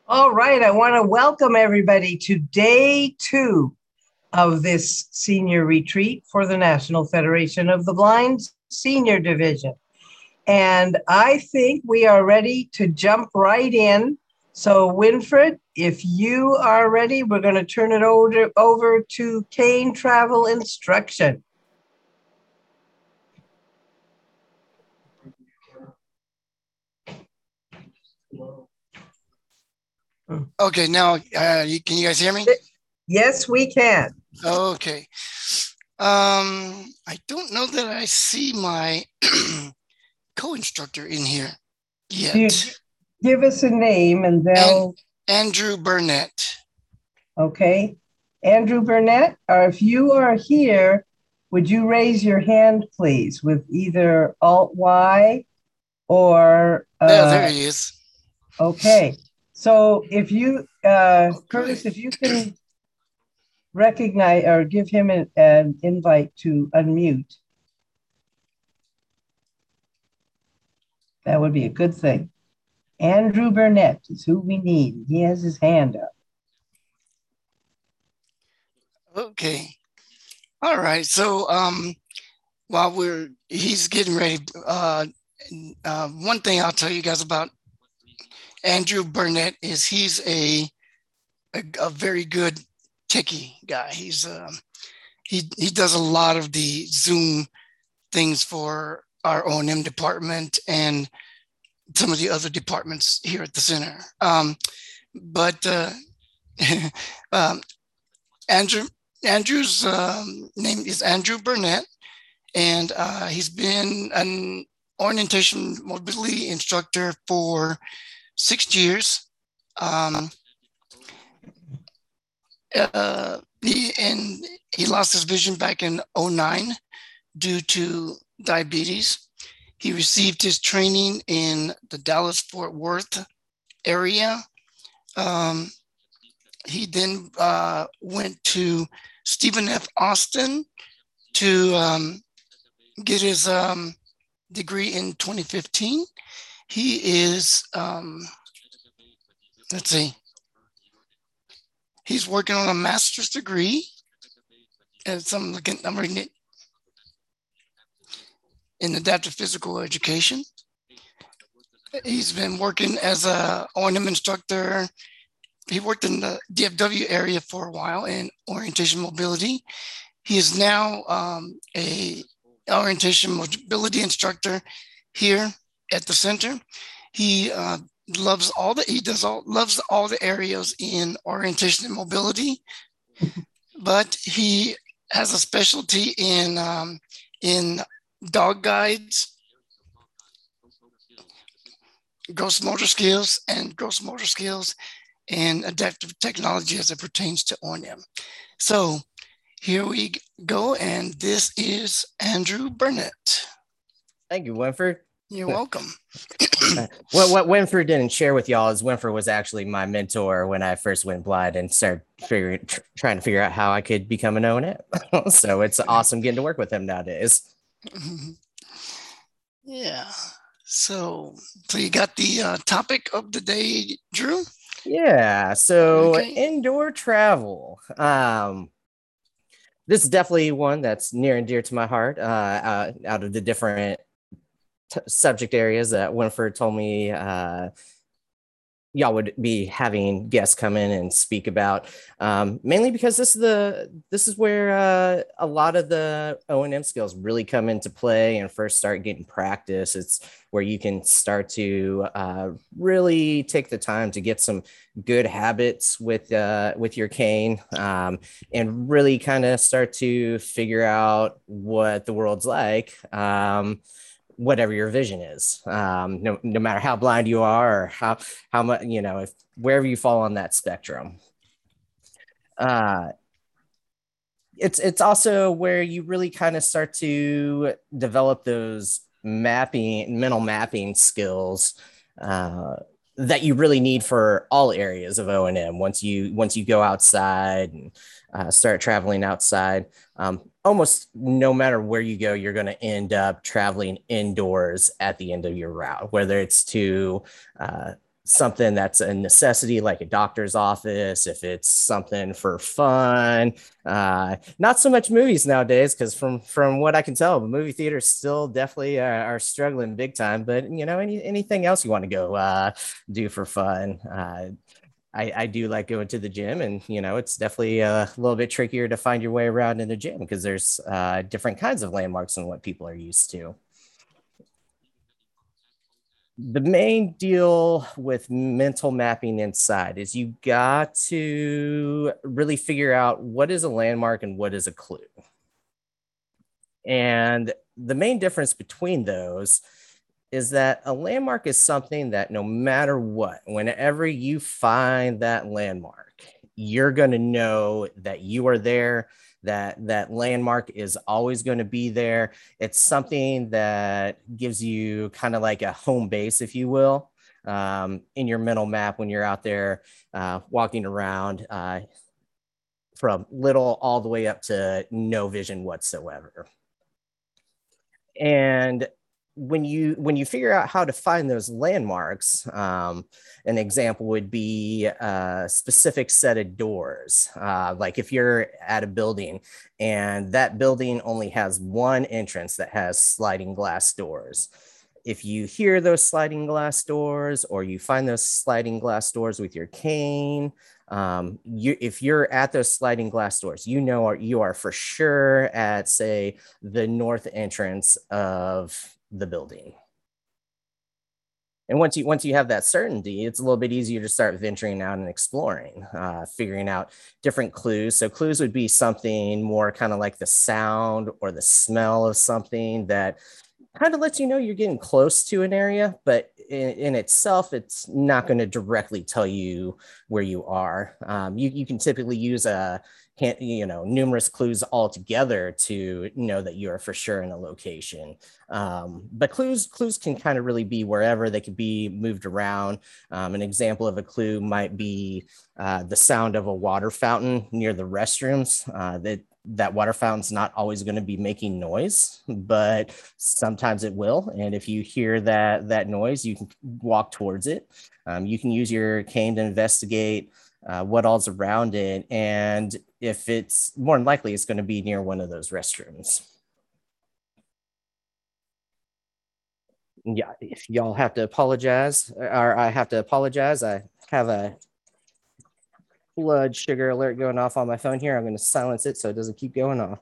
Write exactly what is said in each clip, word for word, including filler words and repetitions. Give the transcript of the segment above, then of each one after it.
All right, I want to welcome everybody to day two of this senior retreat for the National Federation of the Blind Senior Division. And I think we are ready to jump right in. So, Winfred, if you are ready, we're going to turn it over, over to Cane Travel Instruction. Okay, now uh, you, can you guys hear me? Yes, we can. Okay. Um, I don't know that I see my co-instructor in here yet. Give us a name and they'll... And Andrew Burnett. Okay. Andrew Burnett, or if you are here, would you raise your hand, please, with either Alt-Y or... Uh, there, there he is. Okay. So if you, uh, oh, Curtis, if you can recognize or give him an, an invite to unmute, that would be a good thing. Andrew Burnett is who we need. He has his hand up. Okay. All right. So um, while we're he's getting ready, uh, uh, one thing I'll tell you guys about Andrew Burnett is he's a a, a very good techie guy. He's um, he he does a lot of the Zoom things for our O and M department and some of the other departments here at the center. Um, but uh, um, Andrew Andrew's um, name is Andrew Burnett, and uh, he's been an orientation mobility instructor for six years. Um, uh, he, and he lost his vision back in oh nine due to diabetes. He received his training in the Dallas-Fort Worth area. Um, he then uh, went to Stephen F. Austin to um, get his um, degree in twenty fifteen. He is, um, let's see, he's working on a master's degree. And some looking, I'm reading it, in adaptive physical education. He's been working as a O and M instructor. He worked in the D F W area for a while in orientation mobility. He is now um, a orientation mobility instructor here at the center. He uh, loves all the he does all loves all the areas in orientation and mobility, but he has a specialty in um, in dog guides, gross motor skills, and gross motor skills, and adaptive technology as it pertains to O and M. So here we go, and this is Andrew Burnett. Thank you, Winfred. You're welcome. what what Winfred didn't share with y'all is Winfred was actually my mentor when I first went blind and started figuring, tr- trying to figure out how I could become an O and M. So it's awesome getting to work with him nowadays. Yeah. So, so you got the uh, topic of the day, Drew? Yeah. So okay. Indoor travel. Um, this is definitely one that's near and dear to my heart. Uh, uh out of the different t- subject areas that Winfred told me, uh, y'all would be having guests come in and speak about, um, mainly because this is the this is where uh, a lot of the O and M skills really come into play and first start getting practice. It's where you can start to uh, really take the time to get some good habits with uh, with your cane, um, and really kind of start to figure out what the world's like. Um, whatever your vision is, um, no, no matter how blind you are or how, how much, you know, if wherever you fall on that spectrum. Uh, it's, it's also where you really kind of start to develop those mapping, mental mapping skills, uh, that you really need for all areas of O and M. Once you, once you go outside and uh, start traveling outside, um, almost no matter where you go, you're going to end up traveling indoors at the end of your route, whether it's to uh, something that's a necessity, like a doctor's office, if it's something for fun, uh, not so much movies nowadays, because from from what I can tell, the movie theaters still definitely are, are struggling big time. But you know, any anything else you want to go uh, do for fun. Uh, I, I do like going to the gym, and you know, it's definitely a little bit trickier to find your way around in the gym because there's uh, different kinds of landmarks than what people are used to. The main deal with mental mapping inside is you got to really figure out what is a landmark and what is a clue. And the main difference between those is that a landmark is something that no matter what, whenever you find that landmark, you're going to know that you are there, that that landmark is always going to be there. It's something that gives you kind of like a home base, if you will, um, in your mental map when you're out there uh, walking around uh, from little all the way up to no vision whatsoever. And when you when you figure out how to find those landmarks, um, an example would be a specific set of doors. Uh, like if you're at a building and that building only has one entrance that has sliding glass doors. If you hear those sliding glass doors or you find those sliding glass doors with your cane, um, you, if you're at those sliding glass doors, you know you are for sure at, say, the north entrance of the building. And once you once you have that certainty, it's a little bit easier to start venturing out and exploring, uh, figuring out different clues. So clues would be something more kind of like the sound or the smell of something that kind of lets you know you're getting close to an area, but in, in itself, it's not going to directly tell you where you are. Um, you, you can typically use a, you know, numerous clues all together to know that you are for sure in a location. Um, but clues, clues can kind of really be wherever. They could be moved around. Um, an example of a clue might be uh, the sound of a water fountain near the restrooms. Uh, that that water fountain's not always going to be making noise, but sometimes it will. And if you hear that that noise, you can walk towards it. Um, you can use your cane to investigate uh, what all's around it. And if it's more than likely, it's going to be near one of those restrooms. Yeah, if y'all have to apologize, or I have to apologize, I have a blood sugar alert going off on my phone here. I'm going to silence it so it doesn't keep going off.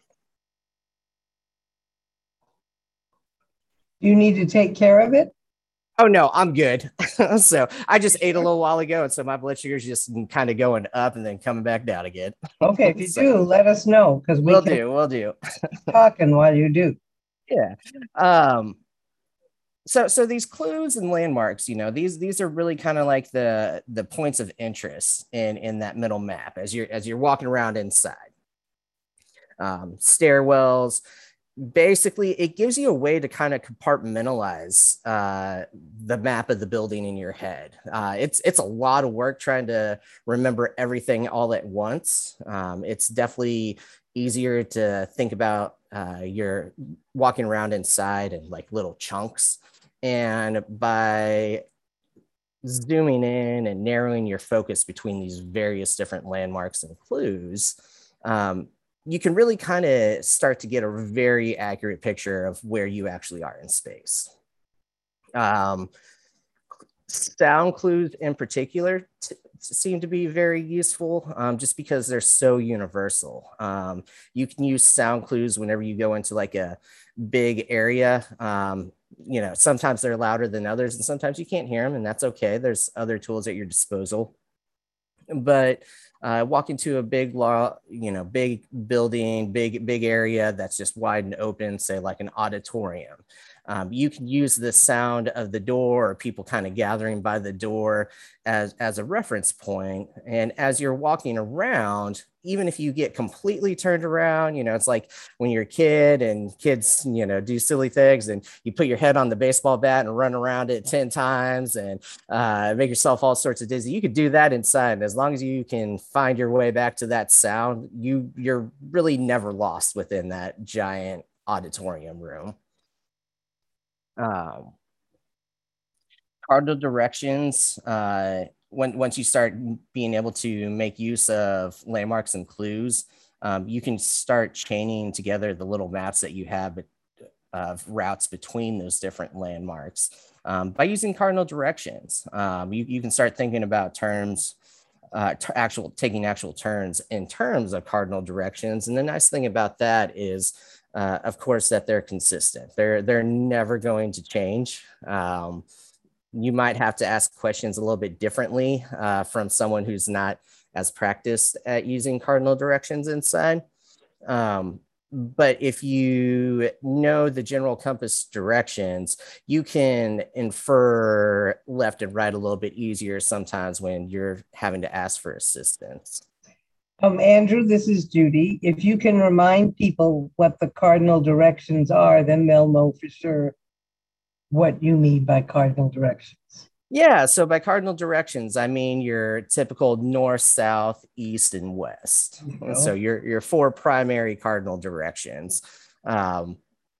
You need to take care of it? Oh, no, I'm good. So I just ate a little while ago, and so my blood sugar is just kind of going up and then coming back down again. Okay, if you so, do, let us know, because we will do, we'll do. Talking while you do. Yeah. Um, So, so these clues and landmarks, you know, these these are really kind of like the the points of interest in in that middle map as you're as you're walking around inside. Um, stairwells, basically, it gives you a way to kind of compartmentalize uh, the map of the building in your head. Uh, it's it's a lot of work trying to remember everything all at once. Um, it's definitely easier to think about uh, you're walking around inside in like little chunks. And by zooming in and narrowing your focus between these various different landmarks and clues, um, you can really kind of start to get a very accurate picture of where you actually are in space. Um, sound clues in particular t- seem to be very useful um, just because they're so universal. Um, you can use sound clues whenever you go into like a big area. Um, you know, sometimes they're louder than others and sometimes you can't hear them, and that's okay. There's other tools at your disposal. But uh, walk into a big law, you know, big building, big, big area that's just wide and open, say like an auditorium. Um, you can use the sound of the door or people kind of gathering by the door as, as a reference point. And as you're walking around, even if you get completely turned around, you know, it's like when you're a kid and kids, you know, do silly things and you put your head on the baseball bat and run around it ten times and uh, make yourself all sorts of dizzy. You could do that inside. And as long as you can find your way back to that sound, you, you're really never lost within that giant auditorium room. Um, cardinal directions, uh, when, once you start being able to make use of landmarks and clues, um, you can start chaining together the little maps that you have of routes between those different landmarks um, by using cardinal directions. Um, you, you can start thinking about terms, uh, actual taking actual turns in terms of cardinal directions. And the nice thing about that is, uh, of course, that they're consistent. They're they're never going to change. Um, you might have to ask questions a little bit differently uh, from someone who's not as practiced at using cardinal directions inside. Um, but if you know the general compass directions, you can infer left and right a little bit easier sometimes when you're having to ask for assistance. Um, Andrew, this is Judy. If you can remind people what the cardinal directions are, then they'll know for sure what you mean by cardinal directions. Yeah, so by cardinal directions, I mean your typical north, south, east, and west. And so your your four primary cardinal directions. Um,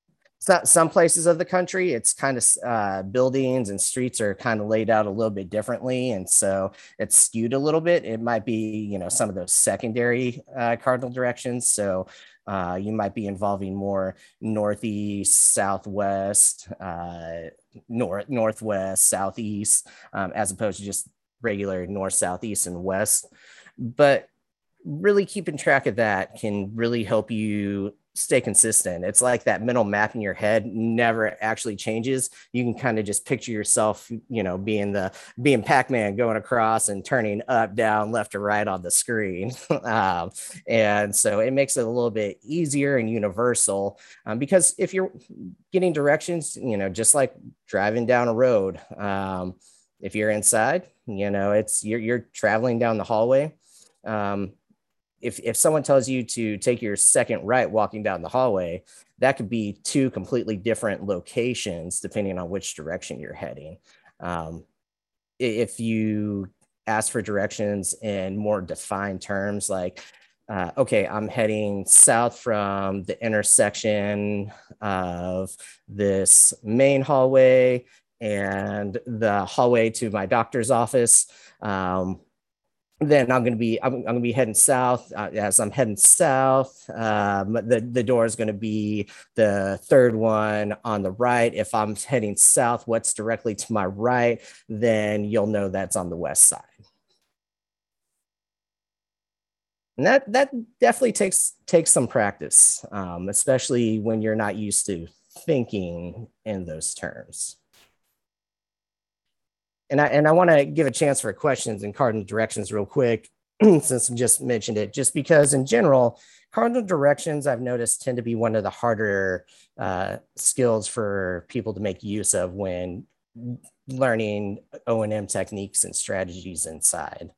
so some places of the country, it's kind of uh, buildings and streets are kind of laid out a little bit differently, and so it's skewed a little bit. It might be, you know, some of those secondary uh, cardinal directions. So uh, you might be involving more northeast, southwest, uh, north, northwest, southeast, um, as opposed to just regular north, southeast, and west. But really keeping track of that can really help you stay consistent. It's like that mental map in your head never actually changes. You can kind of just picture yourself, you know, being the being Pac-Man going across and turning up, down, left or right on the screen. um, and so it makes it a little bit easier and universal um, because if you're getting directions, you know, just like driving down a road, um, if you're inside, you know, it's you're, you're traveling down the hallway. Um, If, if someone tells you to take your second right walking down the hallway, that could be two completely different locations depending on which direction you're heading. Um, if you ask for directions in more defined terms, like, uh, okay, I'm heading south from the intersection of this main hallway and the hallway to my doctor's office. Um, then I'm going to be I'm, I'm going to be heading south. Uh, as I'm heading south, um, the the door is going to be the third one on the right. If I'm heading south, what's directly to my right, then you'll know that's on the west side. And that that definitely takes takes some practice, um, especially when you're not used to thinking in those terms. And I, and I want to give a chance for questions and cardinal directions real quick, since I just mentioned it, just because in general, cardinal directions I've noticed tend to be one of the harder uh, skills for people to make use of when learning O and M techniques and strategies inside.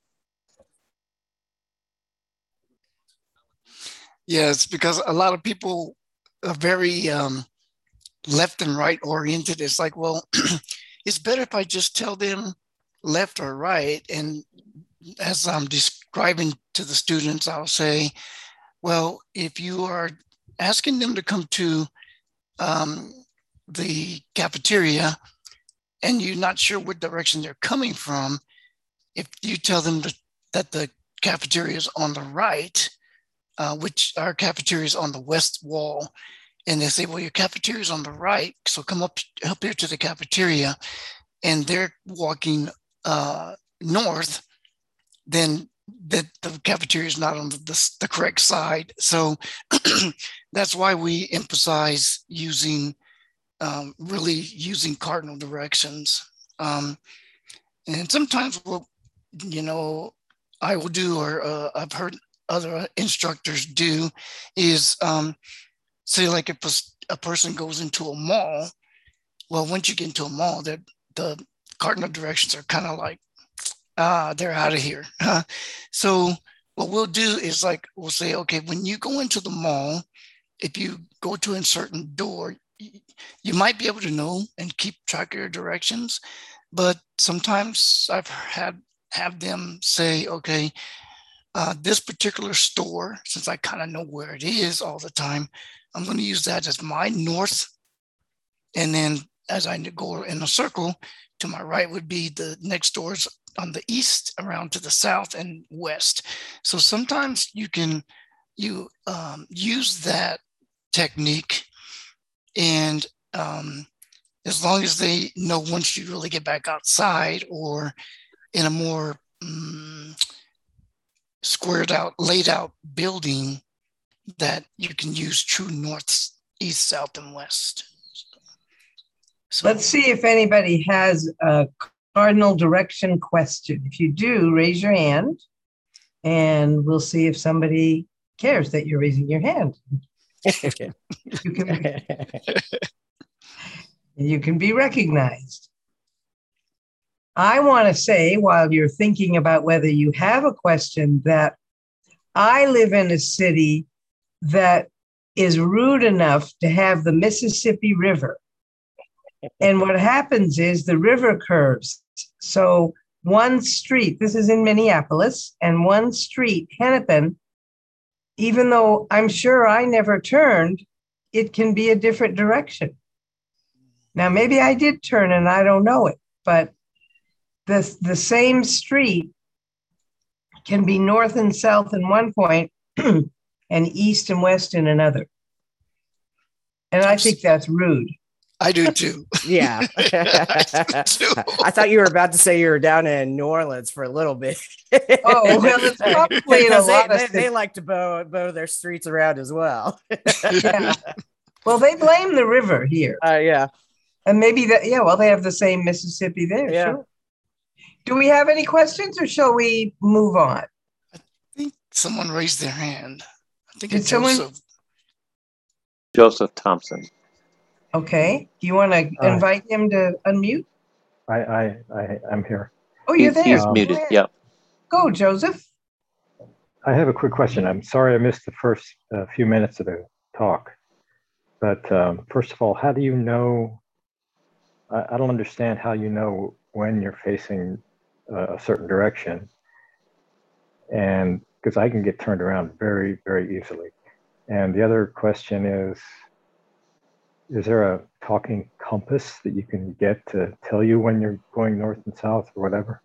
Yes, because a lot of people are very um, left and right oriented. It's like, well, it's better if I just tell them left or right. And as I'm describing to the students, I'll say, well, if you are asking them to come to um, the cafeteria and you're not sure what direction they're coming from, if you tell them to, that the cafeteria is on the right, uh, which our cafeteria is on the west wall, and they say, well, your cafeteria is on the right, so come up, up here to the cafeteria, and they're walking uh, north, then the, the cafeteria is not on the, the, the correct side. So that's why we emphasize using, um, really using cardinal directions. Um, and sometimes, we'll, you know, I will do, or uh, I've heard other instructors do, is um, say like if a, a person goes into a mall, well, once you get into a mall, the cardinal directions are kind of like, ah, they're out of here. Uh, so what we'll do is like, we'll say, okay, when you go into the mall, if you go to a certain door, you might be able to know and keep track of your directions. But sometimes I've had have them say, okay, uh, this particular store, since I kind of know where it is all the time, I'm going to use that as my north. And then as I go in a circle, to my right would be the next doors on the east, around to the south and west. So sometimes you can you um, use that technique, and um, as long as they know once you really get back outside or in a more um, squared out, laid out building, that you can use true north, east, south, and west. So let's see if anybody has a cardinal direction question. If you do, raise your hand, and we'll see if somebody cares that you're raising your hand. you can be, you can be recognized. I want to say, while you're thinking about whether you have a question, that I live in a city that is rude enough to have the Mississippi River. And what happens is the river curves. So one street, this is in Minneapolis, and one street, Hennepin, even though I'm sure I never turned, it can be a different direction. Now, maybe I did turn and I don't know it, but the, the same street can be north and south in one point and east and west in another. And I think that's rude. I do too. Yeah. I, do too. I thought you were about to say you were down in New Orleans for a little bit. Oh, well, it's probably a lot they, of they, they like to bow, bow their streets around as well. Yeah. Well, they blame the river here. Uh, yeah. And maybe that, yeah, well, they have the same Mississippi there. Yeah. Sure. Do we have any questions, or shall we move on? I think someone raised their hand. I think Did it's someone? Joseph. Joseph Thompson. Okay. Do you want to Uh, invite him to unmute? I, I, I, I'm here. Oh, you're He's, there. he's Um, muted. Go ahead. Yep. Go, Joseph. I have a quick question. I'm sorry I missed the first uh, few minutes of the talk. But um, first of all, how do you know? I, I don't understand how you know when you're facing uh, a certain direction. And because I can get turned around very, very easily. And the other question is, is there a talking compass that you can get to tell you when you're going north and south or whatever?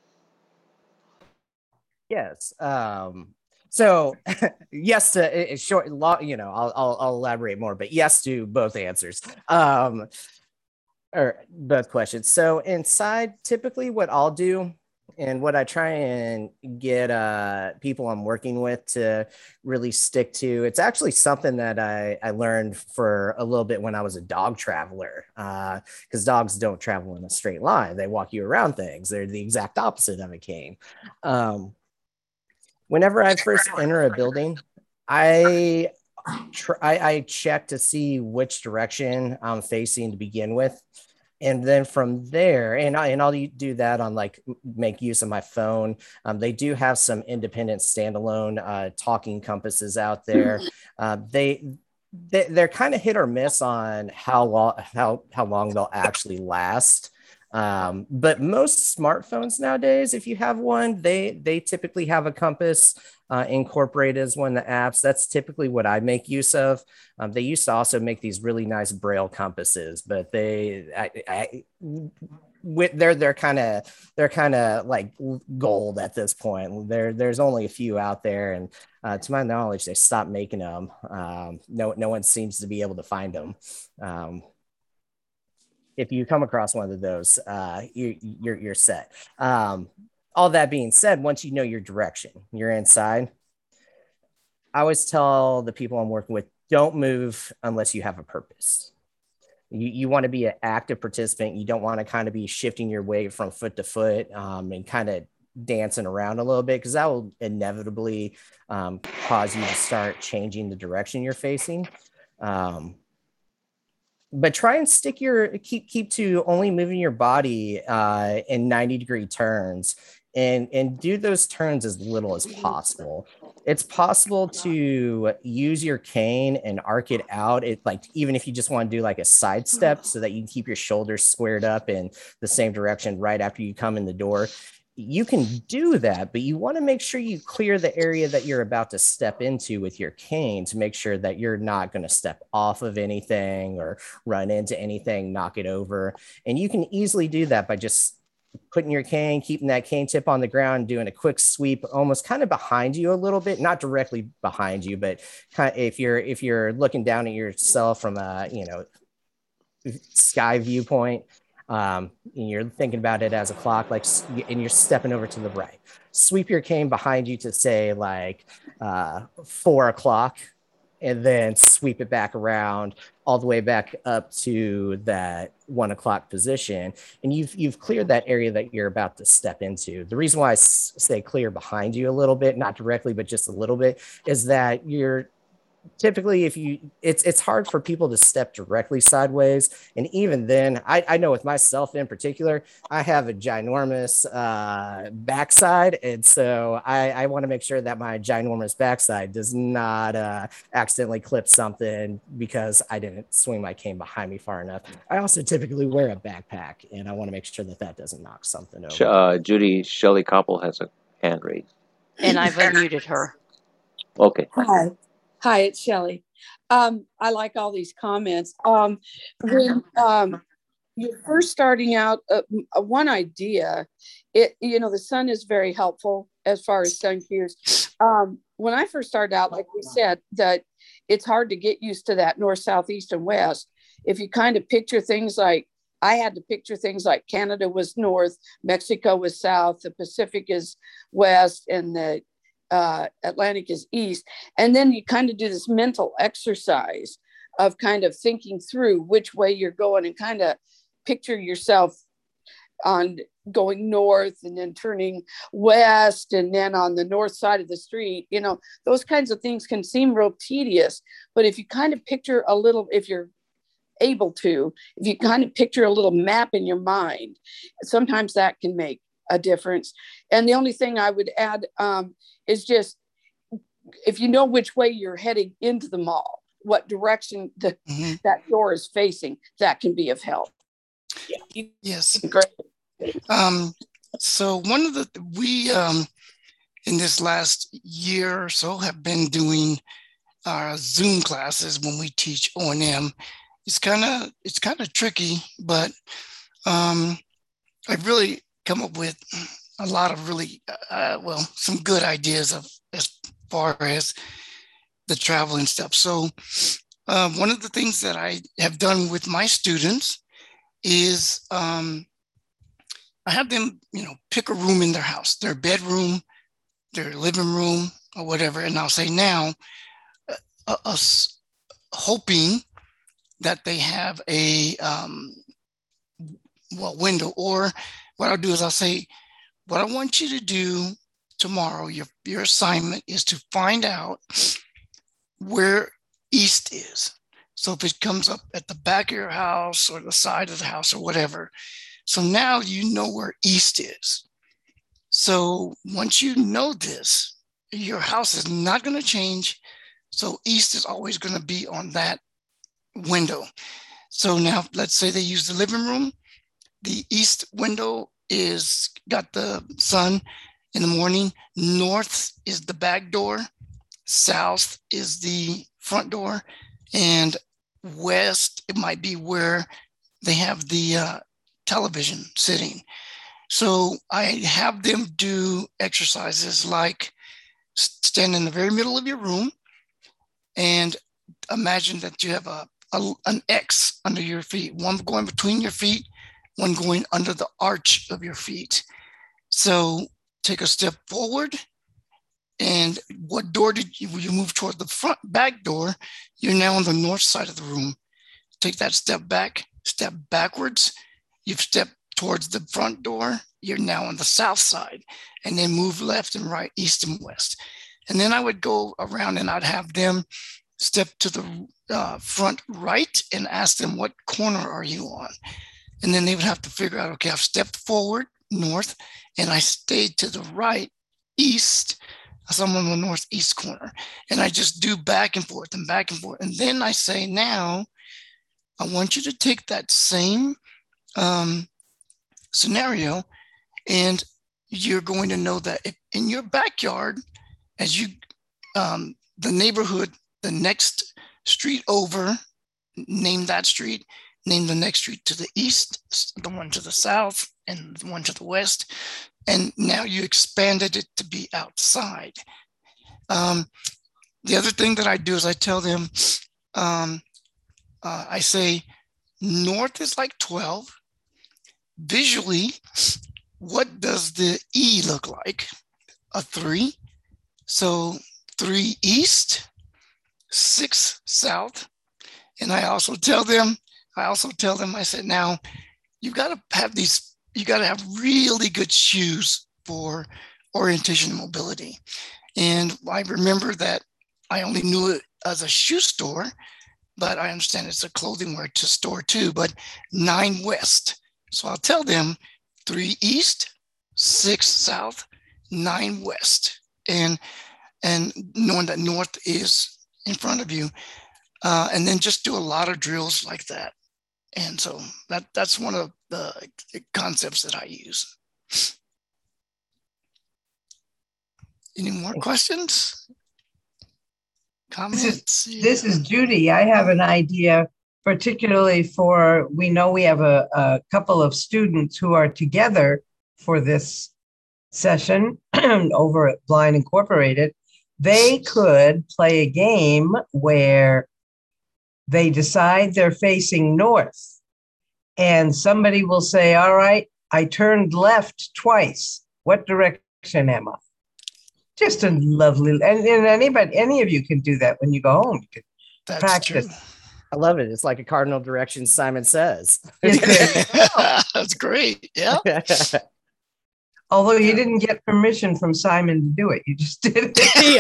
Yes. Um, so yes to it's short, long, you know, I'll, I'll, I'll elaborate more, but yes to both answers. Um, or both questions. So inside, typically what I'll do and what I try and get uh, people I'm working with to really stick to, it's actually something that I, I learned for a little bit when I was a dog traveler, because uh, dogs don't travel in a straight line. They walk you around things. They're the exact opposite of a cane. Um, whenever I first enter a building, I, try, I check to see which direction I'm facing to begin with. And then from there, and, I, and I'll do that on like make use of my phone. Um, they do have some independent standalone uh, talking compasses out there. Uh, they, they they're kind of hit or miss on how long how how long they'll actually last. Um, but most smartphones nowadays, if you have one, they they typically have a compass uh, incorporated as one of the apps. That's typically what I make use of. Um, they used to also make these really nice Braille compasses, but they I, I, with they're they're kind of they're kind of like gold at this point. There there's only a few out there, and uh, to my knowledge, they stopped making them. Um, no no one seems to be able to find them. Um, If you come across one of those, uh, you, you're you're set. Um, all that being said, once you know your direction, you're inside. I always tell the people I'm working with, don't move unless you have a purpose. You, you want to be an active participant. You don't want to kind of be shifting your weight from foot to foot um, and kind of dancing around a little bit, because that will inevitably um, cause you to start changing the direction you're facing. Um, But try and stick your keep keep to only moving your body uh, in ninety degree turns, and and do those turns as little as possible. It's possible to use your cane and arc it out. It like even if you just want to do like a side step so that you can keep your shoulders squared up in the same direction right after you come in the door. you can do that, but you want to make sure you clear the area that you're about to step into with your cane to make sure that you're not going to step off of anything or run into anything, knock it over. And you can easily do that by just putting your cane, keeping that cane tip on the ground, doing a quick sweep, almost kind of behind you a little bit, not directly behind you, but kind of if you're if you're looking down at yourself from a, you know, sky viewpoint, um, and you're thinking about it as a clock, like, and you're stepping over to the right, sweep your cane behind you to say like uh, four o'clock, and then sweep it back around all the way back up to that one o'clock position. And you've, you've cleared that area that you're about to step into. The reason why I s- say clear behind you a little bit, not directly, but just a little bit, is that you're typically, if you, it's it's hard for people to step directly sideways. And even then, I, I know with myself in particular, I have a ginormous uh, backside. And so I, I want to make sure that my ginormous backside does not uh, accidentally clip something because I didn't swing my cane behind me far enough. I also typically wear a backpack, and I want to make sure that that doesn't knock something over. Uh, Judy, Shelley Koppel has a hand raised. And I've unmuted her. Okay. Hi. Hi, it's Shelley. Um, I like all these comments. Um, when um, you're first starting out, uh, one idea, it you know, the sun is very helpful as far as sun cues. Um, when I first started out, like we said, that it's hard to get used to that north, south, east, and west. If you kind of picture things like, I had to picture things like Canada was north, Mexico was south, the Pacific is west, and the Uh, Atlantic is east. And then you kind of do this mental exercise of kind of thinking through which way you're going and kind of picture yourself on going north and then turning west and then on the north side of the street. You know, those kinds of things can seem real tedious, but if you kind of picture a little, if you're able to, if you kind of picture a little map in your mind, sometimes that can make a difference. And the only thing I would add um, is just, if you know which way you're heading into the mall, what direction the, mm-hmm. that door is facing, that can be of help. Yeah. Yes. Great. Um, so one of the, we, um, in this last year or so have been doing our Zoom classes when we teach O and M. It's kind of, it's kind of tricky, but um, I've really come up with a lot of really, uh, well, some good ideas of as far as the travel and stuff. So uh, one of the things that I have done with my students is um, I have them, you know, pick a room in their house, their bedroom, their living room, or whatever. And I'll say now, uh, us hoping that they have a um, well window, or what I'll do is I'll say, what I want you to do tomorrow, your, your assignment is to find out where east is. So if it comes up at the back of your house or the side of the house or whatever. So now you know where east is. So once you know this, your house is not going to change. So east is always going to be on that window. So now let's say they use the living room. The east window is got the sun in the morning. North is the back door. South is the front door. And west, it might be where they have the uh, television sitting. So I have them do exercises like stand in the very middle of your room and imagine that you have a, a an X under your feet, one going between your feet, one going under the arch of your feet. So take a step forward, and what door did you, you move toward the front back door? You're now on the north side of the room. Take that step back, step backwards. You've stepped towards the front door. You're now on the south side, and then move left and right, east and west. And then I would go around and I'd have them step to the uh, front right and ask them, what corner are you on? And then they would have to figure out, okay, I've stepped forward north and I stayed to the right east. So I'm on the northeast corner. And I just do back and forth and back and forth. And then I say, now I want you to take that same um, scenario and you're going to know that if in your backyard, as you, um, the neighborhood, the next street over, name that street, name the next street to the east, the one to the south, and the one to the west. And now you expanded it to be outside. Um, the other thing that I do is I tell them, um, uh, I say, north is like twelve. Visually, what does the E look like? A three. So three east, six south. And I also tell them, I also tell them, I said, now you've got to have these, you got to have really good shoes for orientation and mobility. And I remember that I only knew it as a shoe store, but I understand it's a clothing wear to store too, but nine west. So I'll tell them three east, six south, nine west. And, and knowing that north is in front of you, uh, and then just do a lot of drills like that. And so that, that's one of the concepts that I use. Any more questions? Comments? This is, this is Judy. I have an idea, particularly for, we know we have a, a couple of students who are together for this session over at Blind Incorporated. They could play a game where they decide they're facing north, and somebody will say, all right, I turned left twice. What direction am I? Just a lovely, and, and anybody, any of you can do that when you go home. You can That's practice. True. I love it. It's like a cardinal direction Simon Says. That's great. Yeah. Although you didn't get permission from Simon to do it. You just did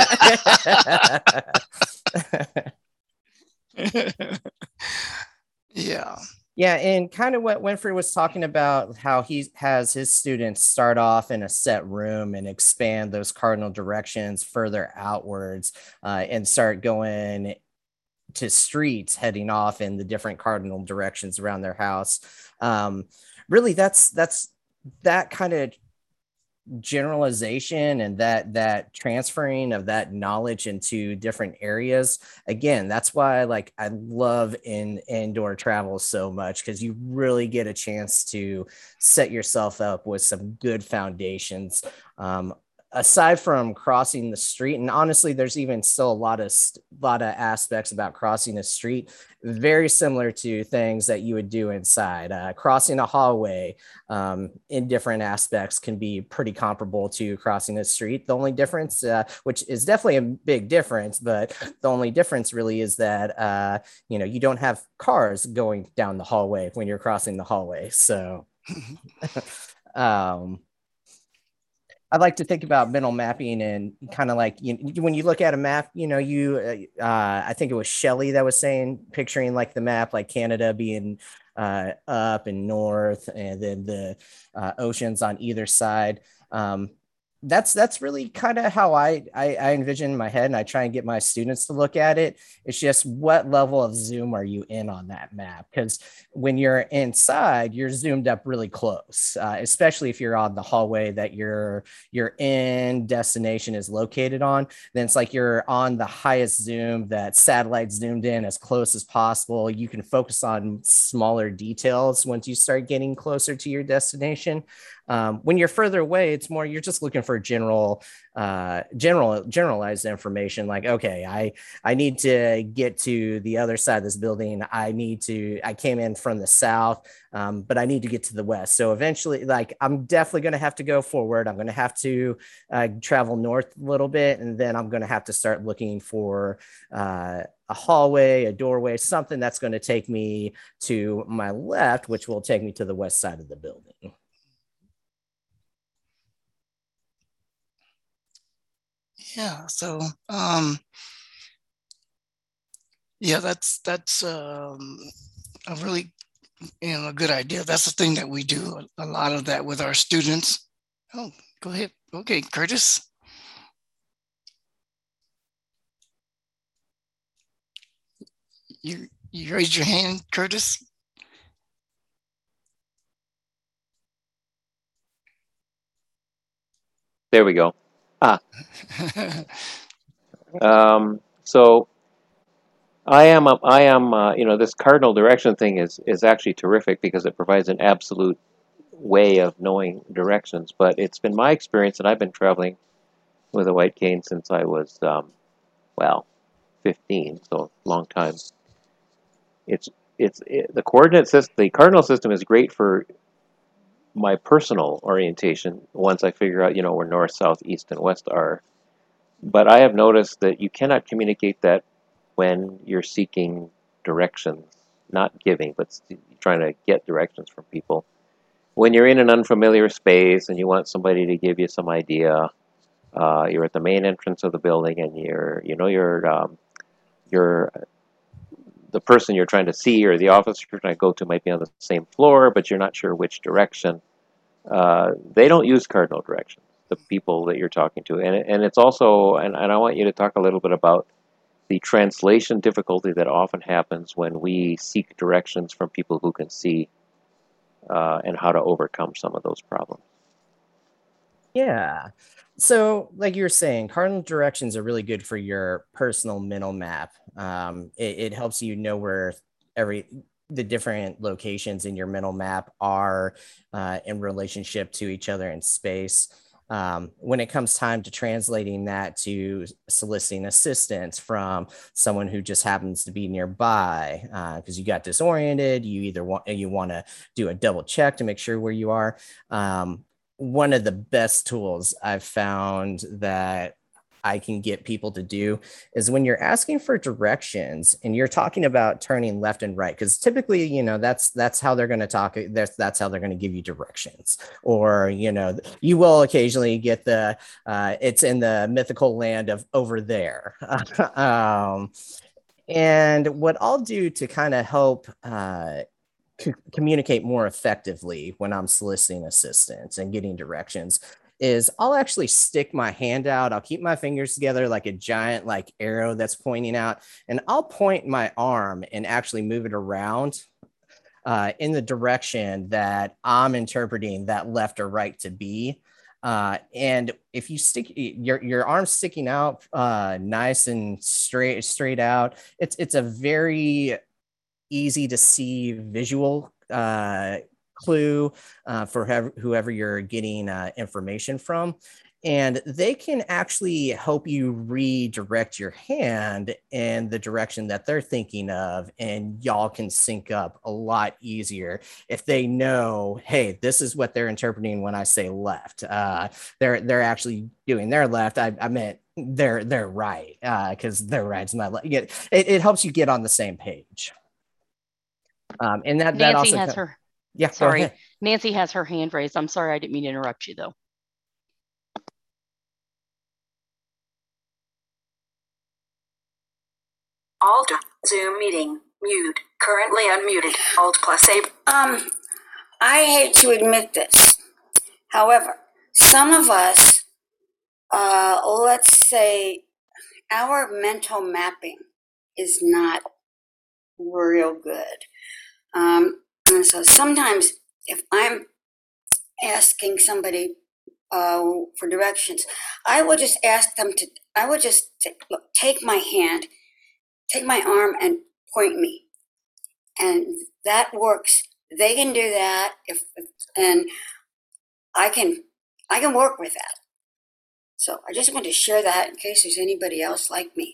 it. Yeah. Yeah, and kind of what Winfrey was talking about, how he has his students start off in a set room and expand those cardinal directions further outwards, uh, and start going to streets heading off in the different cardinal directions around their house. Um, really, that's that's that kind of generalization and that that transferring of that knowledge into different areas. Again, that's why like I love in indoor travel so much, because you really get a chance to set yourself up with some good foundations. Um, aside from crossing the street, and honestly, there's even still a lot of lot of aspects about crossing the street, very similar to things that you would do inside. Uh, crossing a hallway um, in different aspects can be pretty comparable to crossing the street. The only difference, uh, which is definitely a big difference, but the only difference really is that uh, you know, you don't have cars going down the hallway when you're crossing the hallway. So. um, I like to think about mental mapping and kind of like, you know, when you look at a map, you know, you, uh, I think it was Shelley that was saying, picturing like the map, like Canada being uh, up and north, and then the uh, oceans on either side. Um, that's that's really kind of how I, I I envision in my head, and I try and get my students to look at it. It's just, what level of zoom are you in on that map? Because when you're inside, you're zoomed up really close, uh, especially if you're on the hallway that your your end destination is located on. Then it's like you're on the highest zoom, that satellite zoomed in as close as possible. You can focus on smaller details once you start getting closer to your destination. Um, when you're further away, it's more, you're just looking for general, uh, general, generalized information. Like, okay, I, I need to get to the other side of this building. I need to, I came in from the south, um, but I need to get to the west. So eventually, like, I'm definitely going to have to go forward. I'm going to have to uh, travel north a little bit, and then I'm going to have to start looking for uh, a hallway, a doorway, something that's going to take me to my left, which will take me to the west side of the building. Yeah, so um, yeah, that's that's um, a really, you know, a good idea. That's the thing that we do a, a lot of that with our students. Oh, go ahead. Okay, Curtis. You you raised your hand, Curtis. There we go. Ah. um, so I am, a, I am, uh, you know, this cardinal direction thing is is actually terrific because it provides an absolute way of knowing directions. But it's been my experience, and I've been traveling with a white cane since I was, um, well, fifteen, so a long time. It's it's it, the coordinate system, the cardinal system is great for my personal orientation once I figure out, you know, where north, south, east, and west are. But I have noticed that you cannot communicate that when you're seeking directions, not giving, but trying to get directions from people. When you're in an unfamiliar space and you want somebody to give you some idea, uh, you're at the main entrance of the building and you're, you know, you're, um, you're, the person you're trying to see or the office you're trying to go to might be on the same floor, but you're not sure which direction. Uh, they don't use cardinal directions, the people that you're talking to. And, and it's also, and, and I want you to talk a little bit about the translation difficulty that often happens when we seek directions from people who can see, uh, and how to overcome some of those problems. Yeah. So like you were saying, cardinal directions are really good for your personal mental map. Um, it, it helps you know where every the different locations in your mental map are uh, in relationship to each other in space. Um, when it comes time to translating that to soliciting assistance from someone who just happens to be nearby, because uh, you got disoriented, you either want you want to do a double check to make sure where you are. Um, one of the best tools I've found that I can get people to do is when you're asking for directions and you're talking about turning left and right, because typically, you know, that's that's how they're going to talk. That's that's how they're going to give you directions. Or, you know, you will occasionally get the uh, it's in the mythical land of over there. um, and what I'll do to kind of help uh, c- communicate more effectively when I'm soliciting assistance and getting directions is I'll actually stick my hand out. I'll keep my fingers together like a giant like arrow that's pointing out, and I'll point my arm and actually move it around uh, in the direction that I'm interpreting that left or right to be. Uh, and if you stick your your arm sticking out uh, nice and straight straight out, it's it's a very easy to see visual uh, clue uh, for whoever, whoever you're getting uh, information from. And they can actually help you redirect your hand in the direction that they're thinking of. And y'all can sync up a lot easier if they know, hey, this is what they're interpreting when I say left. Uh, they're they're actually doing their left. I, I meant they're, they're right, because uh, their right's my left. It, it helps you get on the same page. Um, and that, Nancy that also has her. Yeah, sorry. Nancy has her hand raised. I'm sorry, I didn't mean to interrupt you though. Alt Zoom meeting mute. Currently unmuted. Alt plus A. Um, I hate to admit this. However, some of us, uh, let's say, our mental mapping is not real good. Um, and so sometimes if I'm asking somebody uh, for directions, I will just ask them to, I will just t- look, take my hand, take my arm and point me. And that works. They can do that if, if and I can, I can work with that. So I just want to share that in case there's anybody else like me.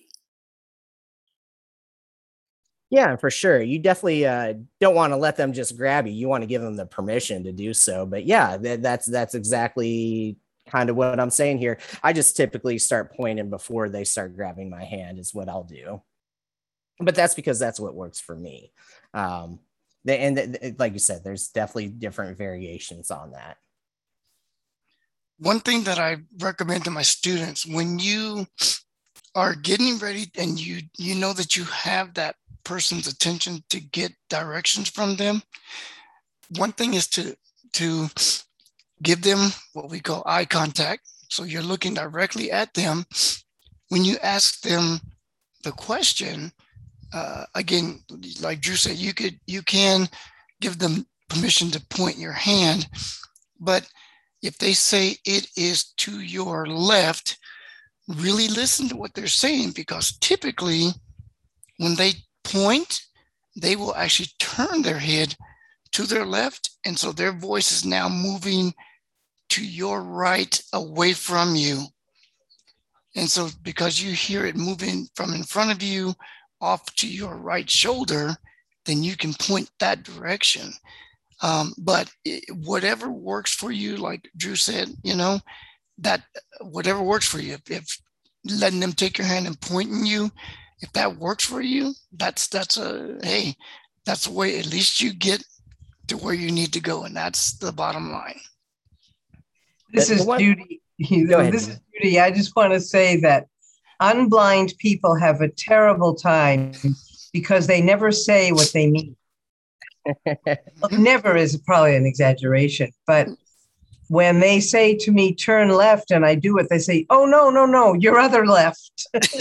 Yeah, for sure. You definitely uh, don't want to let them just grab you. You want to give them the permission to do so. But yeah, that, that's that's exactly kind of what I'm saying here. I just typically start pointing before they start grabbing my hand is what I'll do. But that's because that's what works for me. Um, and like you said, there's definitely different variations on that. One thing that I recommend to my students, when you are getting ready and you you know that you have that person's attention to get directions from them, one thing is to to give them what we call eye contact. So you're looking directly at them. When you ask them the question, uh, again, like Drew said, you could you can give them permission to point your hand, but If they say it is to your left, really listen to what they're saying, because typically when they point, they will actually turn their head to their left. And so their voice is now moving to your right, away from you. And so because you hear it moving from in front of you off to your right shoulder, then you can point that direction. Um, but it, whatever works for you, like Drew said, you know, that whatever works for you, if, if letting them take your hand and pointing you, if that works for you, that's, that's a, hey, that's the way, at least you get to where you need to go. And that's the bottom line. This is Judy. This is Judy. I just want to say that unblind people have a terrible time because they never say what they mean. Well, never is probably an exaggeration, but when they say to me, turn left, and I do it, they say, oh, no, no, no, your other left.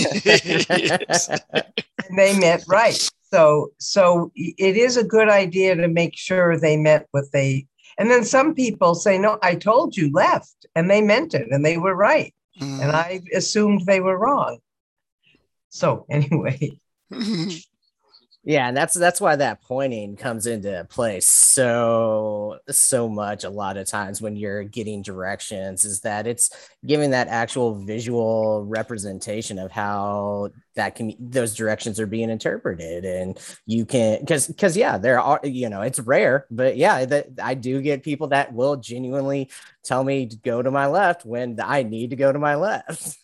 And they meant right. So, so it is a good idea to make sure they meant what they, and then some people say, no, I told you left, and they meant it, and they were right. Mm. And I assumed they were wrong. So anyway. Yeah, and that's that's why that pointing comes into play so so much a lot of times when you're getting directions, is that it's giving that actual visual representation of how that can those directions are being interpreted. And you can because because yeah, there are, you know, it's rare, but yeah, that I do get people that will genuinely tell me to go to my left when I need to go to my left.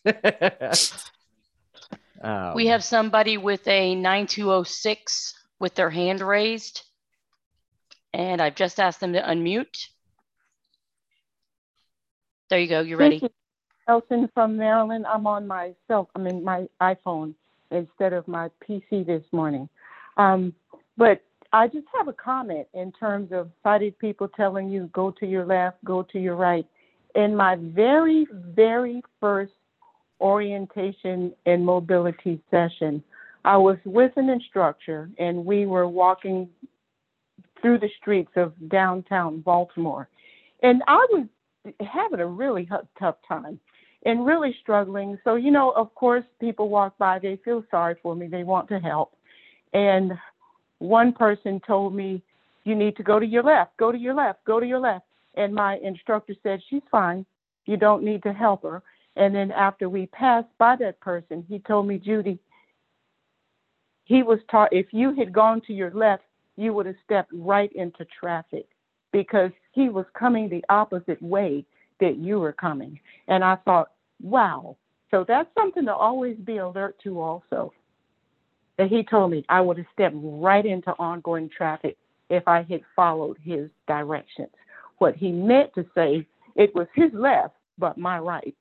Um, we have somebody with a nine two oh six with their hand raised, and I've just asked them to unmute. There you go. You're ready. This is Elson from Maryland. I'm on my cell, I mean my iPhone instead of my P C this morning. Um, but I just have a comment in terms of sighted people telling you go to your left, go to your right. In my very, very first orientation and mobility session, I was with an instructor and we were walking through the streets of downtown Baltimore. And I was having a really tough time and really struggling. So, you know, of course, people walk by, they feel sorry for me, they want to help. And one person told me, you need to go to your left, go to your left, go to your left. And my instructor said, she's fine, you don't need to help her. And then after we passed by that person, he told me, Judy, he was taught if you had gone to your left, you would have stepped right into traffic because he was coming the opposite way that you were coming. And I thought, wow. So that's something to always be alert to also. That he told me I would have stepped right into ongoing traffic if I had followed his directions. What he meant to say, it was his left, but my right.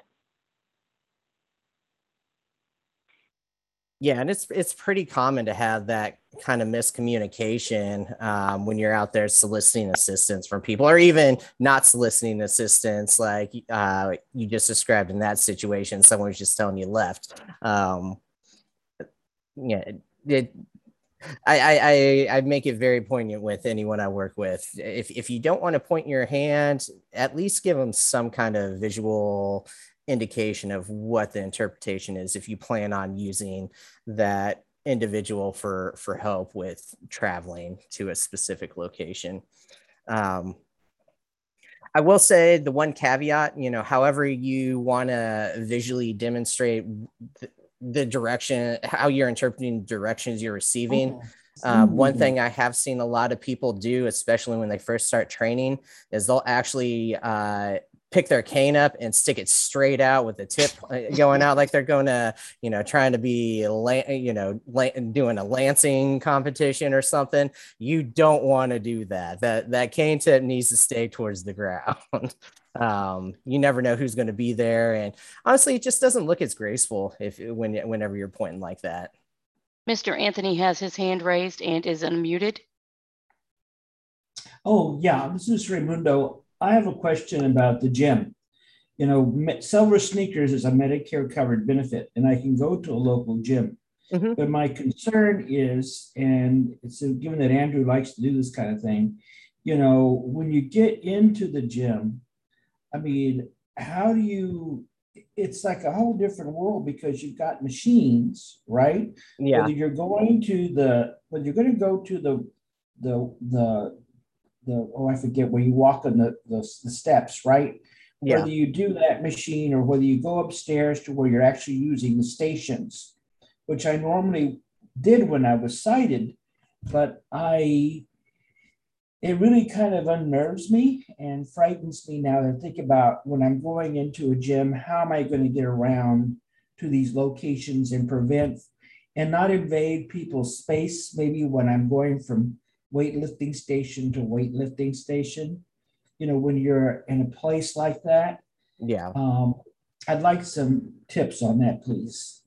Yeah, and it's it's pretty common to have that kind of miscommunication um, when you're out there soliciting assistance from people, or even not soliciting assistance, like uh, you just described in that situation. Someone was just telling you left. Um, yeah, it, I, I I make it very poignant with anyone I work with. If if you don't want to point your hand, at least give them some kind of visual indication of what the interpretation is if you plan on using that individual for for help with traveling to a specific location. um I will say the one caveat, you know, however you want to visually demonstrate th- the direction, how you're interpreting directions you're receiving. Okay. Um, one thing I have seen a lot of people do, especially when they first start training, is they'll actually uh, pick their cane up and stick it straight out with the tip going out, like they're going to, you know, trying to be, you know, doing a lancing competition or something. You don't want to do that. That that cane tip needs to stay towards the ground. um, you never know who's going to be there, and honestly, it just doesn't look as graceful if when whenever you're pointing like that. Mister Anthony has his hand raised and is unmuted. Oh yeah, this is Raimundo. I have a question about the gym. You know, Silver Sneakers is a Medicare covered benefit, and I can go to a local gym. Mm-hmm. But my concern is, and it's given that Andrew likes to do this kind of thing, you know, when you get into the gym, I mean, how do you, it's like a whole different world because you've got machines, right? Yeah. Whether you're going to the, whether you're going to go to the, the, the, the, oh, I forget where you walk on the, the, the steps, right? Yeah. Whether you do that machine or whether you go upstairs to where you're actually using the stations, which I normally did when I was sighted, but I, it really kind of unnerves me and frightens me now to think about when I'm going into a gym, how am I going to get around to these locations and prevent and not invade people's space, maybe when I'm going from weightlifting station to weightlifting station, you know, when you're in a place like that. Yeah. Um, I'd like some tips on that, please.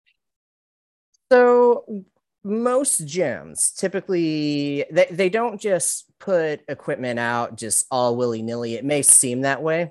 So most gyms typically, they, they don't just put equipment out just all willy-nilly. It may seem that way.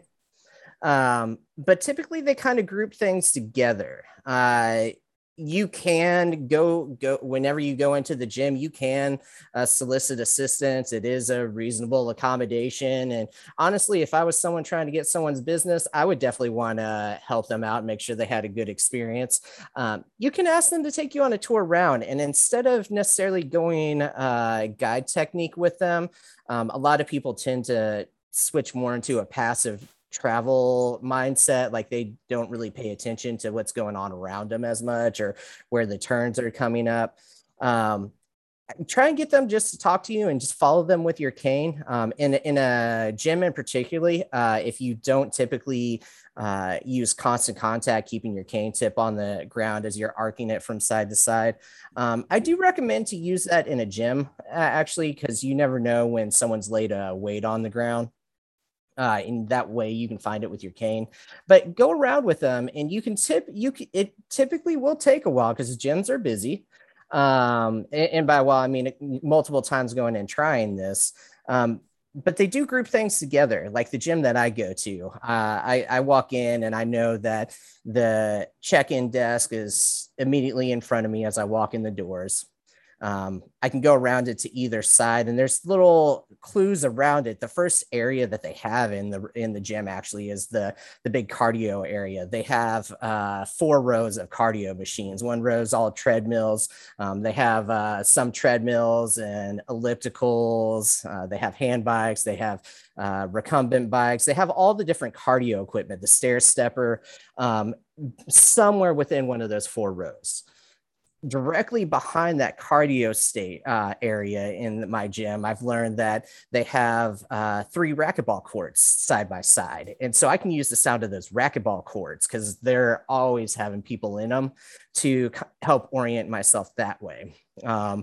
Um, but typically they kind of group things together. Uh, you can go go whenever you go into the gym, you can uh, solicit assistance. It is a reasonable accommodation. And honestly, if I was someone trying to get someone's business, I would definitely want to help them out and make sure they had a good experience. Um, you can ask them to take you on a tour around. And instead of necessarily going uh, guide technique with them, um, a lot of people tend to switch more into a passive travel mindset. Like they don't really pay attention to what's going on around them as much or where the turns are coming up. Um, try and get them just to talk to you and just follow them with your cane. Um, in, in a gym in particularly, uh, if you don't typically uh, use constant contact, keeping your cane tip on the ground as you're arcing it from side to side, um, I do recommend to use that in a gym, uh, actually, because you never know when someone's laid a weight on the ground. Uh, in that way you can find it with your cane, but go around with them and you can tip, you can, it typically will take a while because gyms are busy. Um, and, and by a while, I mean multiple times going and trying this. Um, but they do group things together. Like the gym that I go to, uh, I, I walk in and I know that the check-in desk is immediately in front of me as I walk in the doors. Um, I can go around it to either side, and there's little clues around it. The first area that they have in the in the gym actually is the the big cardio area. They have uh, four rows of cardio machines. One row is all treadmills. Um, they have uh, some treadmills and ellipticals. Uh, they have hand bikes. They have uh, recumbent bikes. They have all the different cardio equipment. The stair stepper, um, somewhere within one of those four rows. Directly behind that cardio state uh, area in my gym, I've learned that they have uh, three racquetball courts side by side. And so I can use the sound of those racquetball courts because they're always having people in them to help orient myself that way. Um,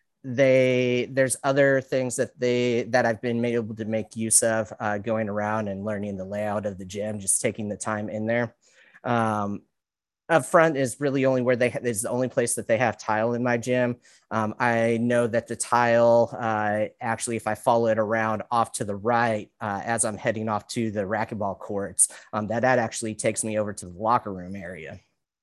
they there's other things that they that I've been able to make use of uh, going around and learning the layout of the gym, just taking the time in there. Um, Up front is really only where they ha- is the only place that they have tile in my gym. Um, I know that the tile, uh, actually, if I follow it around off to the right, uh, as I'm heading off to the racquetball courts, um, that, that actually takes me over to the locker room area.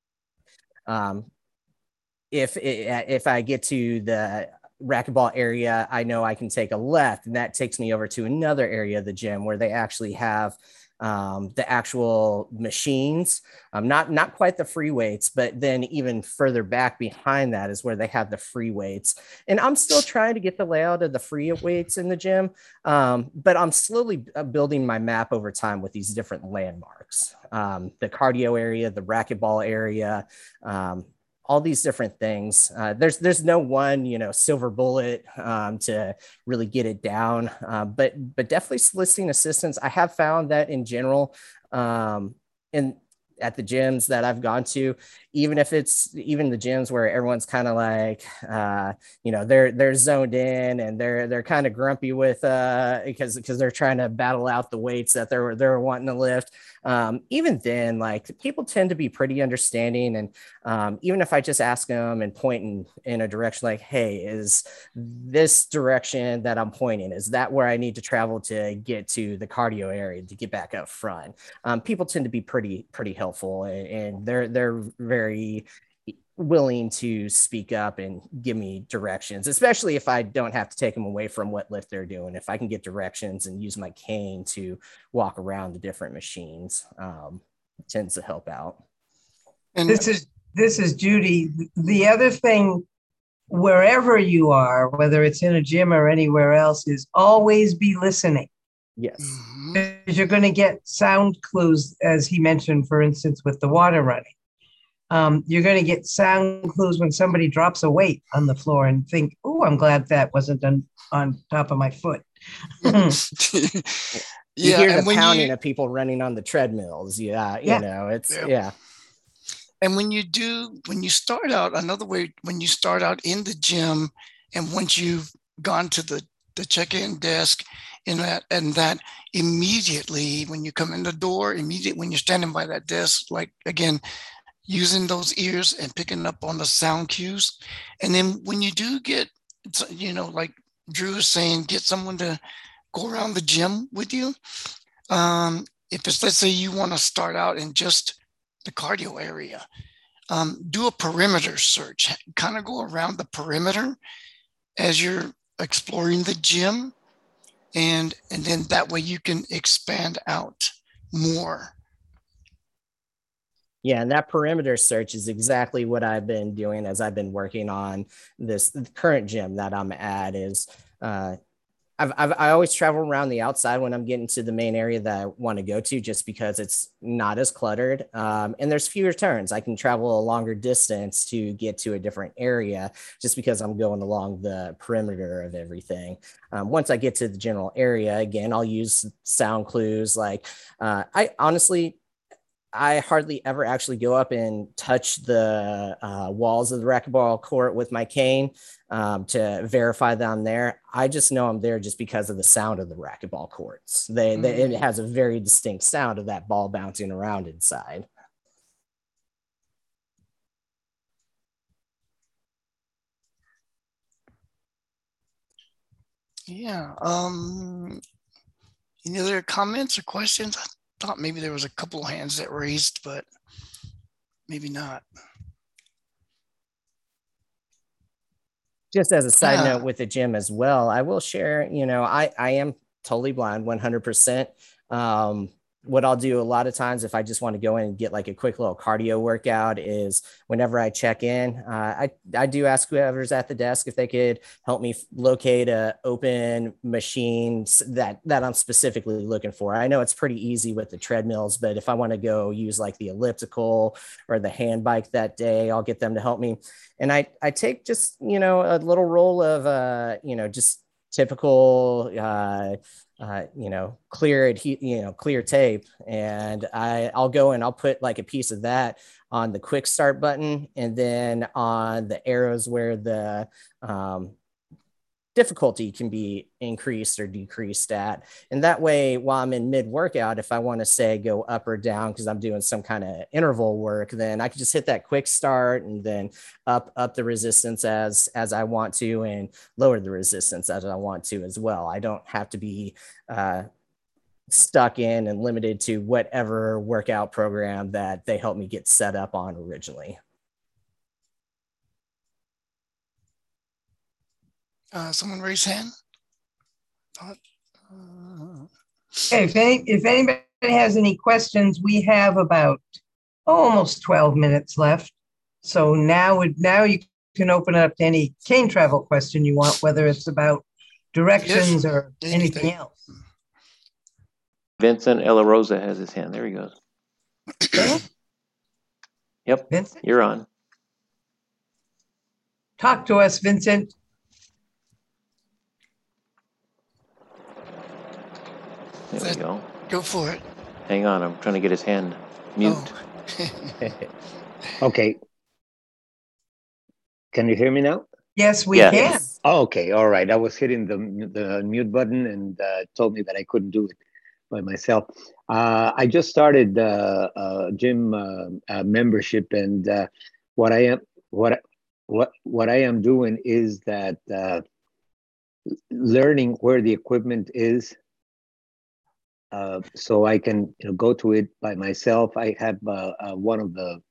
Um, if, if I get to the racquetball area, I know I can take a left, and that takes me over to another area of the gym where they actually have Um, the actual machines, um, not, not quite the free weights, but then even further back behind that is where they have the free weights. And I'm still trying to get the layout of the free weights in the gym, um, but I'm slowly building my map over time with these different landmarks. Um, the cardio area, the racquetball area, um, all these different things. Uh, there's there's no one, you know, silver bullet um, to really get it down, uh, but but definitely soliciting assistance. I have found that in general, um, in at the gyms that I've gone to, even if it's even the gyms where everyone's kind of like, uh, you know, they're they're zoned in and they're they're kind of grumpy with uh, because because they're trying to battle out the weights that they're they're wanting to lift. Um, even then, like people tend to be pretty understanding, and um, even if I just ask them and point in, in a direction like, hey, is this direction that I'm pointing, is that where I need to travel to get to the cardio area to get back up front? Um, people tend to be pretty pretty helpful, and, and they're they're very willing to speak up and give me directions, especially if I don't have to take them away from what lift they're doing. If I can get directions and use my cane to walk around the different machines, um, it tends to help out. And this is this is Judy. The other thing, wherever you are, whether it's in a gym or anywhere else, is always be listening. Yes. Because you're going to get sound clues, as he mentioned, for instance, with the water running. Um, you're going to get sound clues when somebody drops a weight on the floor and think, oh, I'm glad that wasn't on, on top of my foot. You Yeah, hear and the when pounding you- of people running on the treadmills. Yeah, you Yeah. know, it's, Yeah. yeah. And when you do, when you start out, another way, when you start out in the gym, and once you've gone to the, the check-in desk, and that, and that immediately, when you come in the door, immediately when you're standing by that desk, like, again, using those ears and picking up on the sound cues. And then when you do get, you know, like Drew is saying, get someone to go around the gym with you. Um, if it's, let's say you want to start out in just the cardio area, um, do a perimeter search, kind of go around the perimeter as you're exploring the gym. And, and then that way you can expand out more. Yeah, and that perimeter search is exactly what I've been doing as I've been working on this current gym that I'm at. Is uh, I've, I've I always travel around the outside when I'm getting to the main area that I want to go to, just because it's not as cluttered, um, and there's fewer turns. I can travel a longer distance to get to a different area just because I'm going along the perimeter of everything. Um, once I get to the general area, again, I'll use sound clues. Like uh, I honestly. I hardly ever actually go up and touch the uh, walls of the racquetball court with my cane um, to verify that I'm there. I just know I'm there just because of the sound of the racquetball courts. They, mm-hmm. they, it has a very distinct sound of that ball bouncing around inside. Yeah. Um, any other comments or questions? I thought maybe there was a couple of hands that raised, but maybe not. Just as a side Yeah. note with the gym as well, I will share, you know, I, I am totally blind, one hundred percent. Um, what I'll do a lot of times if I just want to go in and get like a quick little cardio workout is whenever I check in, uh, I, I do ask whoever's at the desk if they could help me locate a open machine that, that I'm specifically looking for. I know it's pretty easy with the treadmills, but if I want to go use like the elliptical or the hand bike that day, I'll get them to help me. And I, I take just, you know, a little roll of, uh, you know, just typical, uh, uh, you know, clear, you know, clear tape. And I, I'll go and I'll put like a piece of that on the quick start button. And then on the arrows where the um, difficulty can be increased or decreased at. And that way, while I'm in mid workout, if I want to say go up or down, because I'm doing some kind of interval work, then I can just hit that quick start and then up, up the resistance as, as I want to, and lower the resistance as I want to as well. I don't have to be uh, stuck in and limited to whatever workout program that they helped me get set up on originally. Uh, someone raise hand. Uh, okay, if, any, if anybody has any questions, we have about almost twelve minutes left. So now, now you can open it up to any cane travel question you want, whether it's about directions yes, or anything, anything else. Vincent Ella Rosa has his hand. There he goes. Yep, Vincent? You're on. Talk to us, Vincent. There we go. Go for it. Hang on, I'm trying to get his hand mute. Oh. Okay. Can you hear me now? Yes, we yes. can. Oh, okay, all right. I was hitting the the mute button and uh, told me that I couldn't do it by myself. Uh, I just started uh, uh, gym uh, uh, membership, and uh, what I am what what what I am doing is that uh, learning where the equipment is. Uh, so I can you know, go to it by myself. I have uh, uh, one of the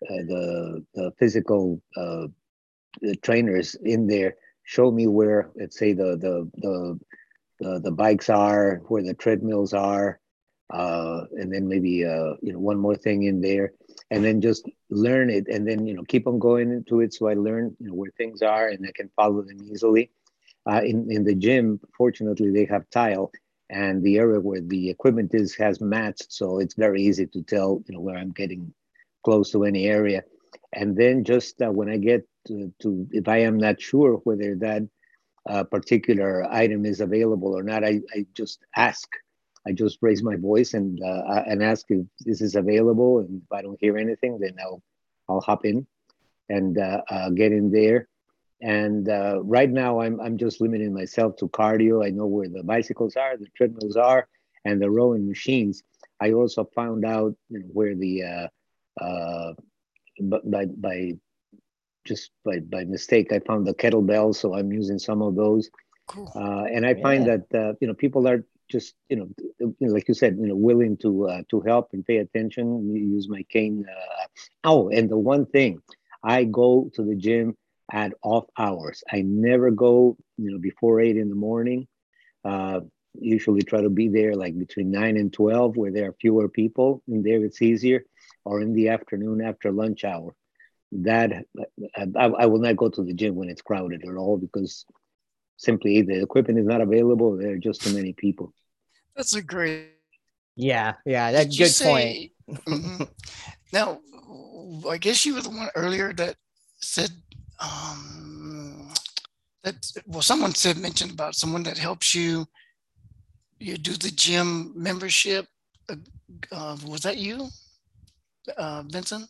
uh, the the physical uh, the trainers in there show me where, let's say, the the the the, the bikes are, where the treadmills are, uh, and then maybe uh, you know, one more thing in there, and then just learn it, and then, you know, keep on going into it, so I learn, you know, where things are, and I can follow them easily. Uh, in in the gym, fortunately, they have tile, and the area where the equipment is has mats, so it's very easy to tell, you know, where I'm getting close to any area. And then just uh, when I get to, to, if I am not sure whether that uh, particular item is available or not, I, I just ask. I just raise my voice and uh, and ask if this is available. And if I don't hear anything, then I'll I'll hop in and uh, uh, get in there. And uh, right now, I'm I'm just limiting myself to cardio. I know where the bicycles are, the treadmills are, and the rowing machines. I also found out, you know, where the uh, uh, by by just by by mistake, I found the kettlebells, so I'm using some of those. Cool. Uh, and I Yeah. find that uh, you know, people are just, you know, you know, like you said, you know, willing to uh, to help and pay attention. You use my cane. Uh, oh, and the one thing, I go to the gym at off hours. I never go, you know, before eight in the morning. Uh, usually try to be there like between nine and twelve, where there are fewer people. In there, it's easier. Or in the afternoon after lunch hour. That I, I will not go to the gym when it's crowded at all, because simply the equipment is not available. There are just too many people. That's a great. Yeah, yeah, that's Did a you good say- point. Mhm. Now, I guess you were the one earlier that said um, that. Well, someone said mentioned about someone that helps you. You do the gym membership. Uh, uh, was that you, uh, Vincent?